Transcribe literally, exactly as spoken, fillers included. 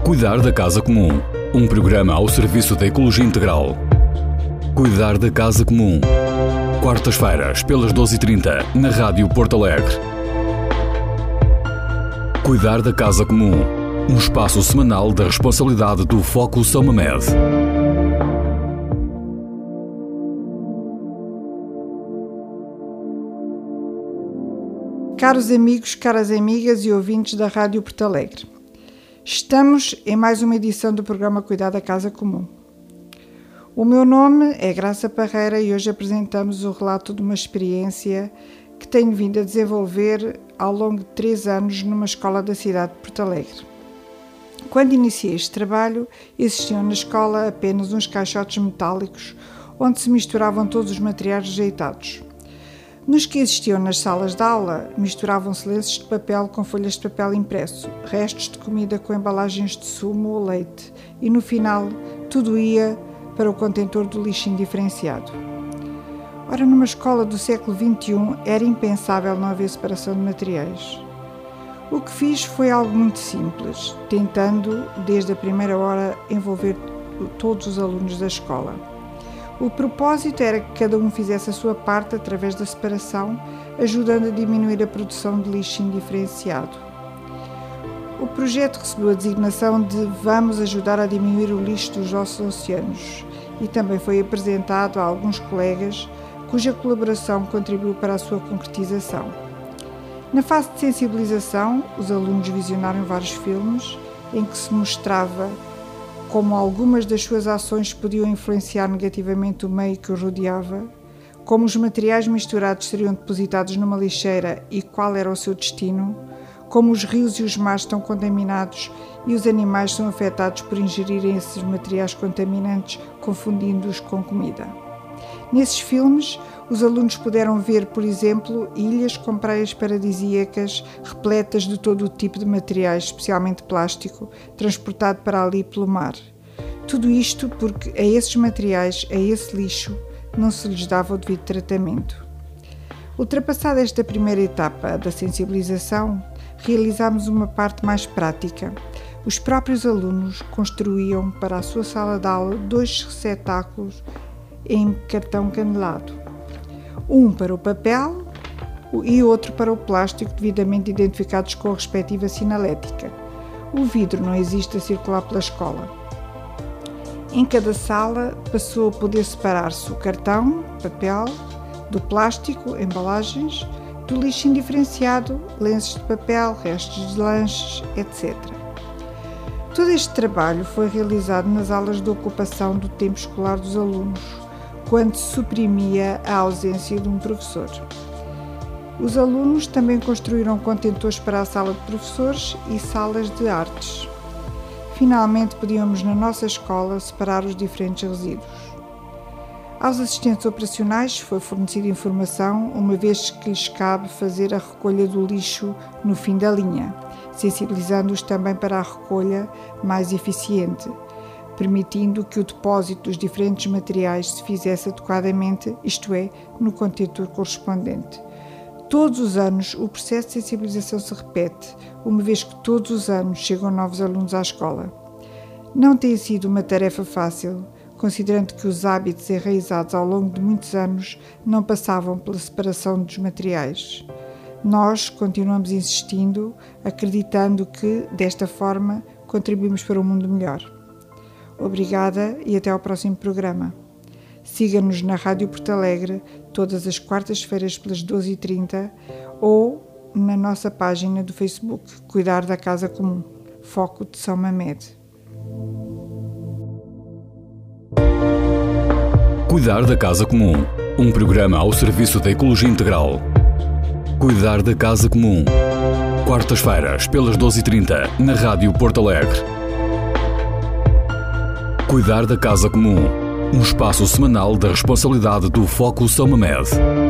Cuidar da Casa Comum, um programa ao serviço da ecologia integral. Cuidar da Casa Comum, quartas-feiras, pelas doze e trinta, na Rádio Porto Alegre. Cuidar da Casa Comum, um espaço semanal da responsabilidade do Foco São Mamede. Caros amigos, caras amigas e ouvintes da Rádio Porto Alegre, estamos em mais uma edição do programa Cuidar da Casa Comum. O meu nome é Graça Parreira e hoje apresentamos o relato de uma experiência que tenho vindo a desenvolver ao longo de três anos numa escola da cidade de Porto Alegre. Quando iniciei este trabalho, existiam na escola apenas uns caixotes metálicos onde se misturavam todos os materiais rejeitados. Nos que existiam nas salas de aula, misturavam-se lenços de papel com folhas de papel impresso, restos de comida com embalagens de sumo ou leite e, no final, tudo ia para o contentor do lixo indiferenciado. Ora, numa escola do século vinte e um, era impensável não haver separação de materiais. O que fiz foi algo muito simples, tentando, desde a primeira hora, envolver todos os alunos da escola. O propósito era que cada um fizesse a sua parte através da separação, ajudando a diminuir a produção de lixo indiferenciado. O projeto recebeu a designação de Vamos ajudar a diminuir o lixo dos nossos oceanos e também foi apresentado a alguns colegas cuja colaboração contribuiu para a sua concretização. Na fase de sensibilização, os alunos visionaram vários filmes em que se mostrava como algumas das suas ações podiam influenciar negativamente o meio que o rodeava, como os materiais misturados seriam depositados numa lixeira e qual era o seu destino, como os rios e os mares estão contaminados e os animais são afetados por ingerirem esses materiais contaminantes, confundindo-os com comida. Nesses filmes, os alunos puderam ver, por exemplo, ilhas com praias paradisíacas repletas de todo o tipo de materiais, especialmente plástico, transportado para ali pelo mar. Tudo isto porque a esses materiais, a esse lixo, não se lhes dava o devido tratamento. Ultrapassada esta primeira etapa da sensibilização, realizámos uma parte mais prática. Os próprios alunos construíam para a sua sala de aula dois receptáculos em cartão canelado. Um para o papel e outro para o plástico, devidamente identificados com a respectiva sinalética. O vidro não existe a circular pela escola. Em cada sala passou a poder separar-se o cartão, papel, do plástico, embalagens, do lixo indiferenciado, lenços de papel, restos de lanches, etcétera. Todo este trabalho foi realizado nas aulas de ocupação do tempo escolar dos alunos, quando se suprimia a ausência de um professor. Os alunos também construíram contentores para a sala de professores e salas de artes. Finalmente podíamos na nossa escola separar os diferentes resíduos. Aos assistentes operacionais foi fornecida informação, uma vez que lhes cabe fazer a recolha do lixo no fim da linha, sensibilizando-os também para a recolha mais eficiente, permitindo que o depósito dos diferentes materiais se fizesse adequadamente, isto é, no contentor correspondente. Todos os anos o processo de sensibilização se repete, uma vez que todos os anos chegam novos alunos à escola. Não tem sido uma tarefa fácil, considerando que os hábitos enraizados ao longo de muitos anos não passavam pela separação dos materiais. Nós continuamos insistindo, acreditando que, desta forma, contribuímos para um mundo melhor. Obrigada e até ao próximo programa. Siga-nos na Rádio Porto Alegre todas as quartas-feiras pelas doze e trinta ou na nossa página do Facebook Cuidar da Casa Comum, Foco de São Mamede. Cuidar da Casa Comum, um programa ao serviço da ecologia integral. Cuidar da Casa Comum, quartas-feiras pelas doze e trinta, na Rádio Porto Alegre. Cuidar da Casa Comum, um espaço semanal da responsabilidade do Foco São Mamede.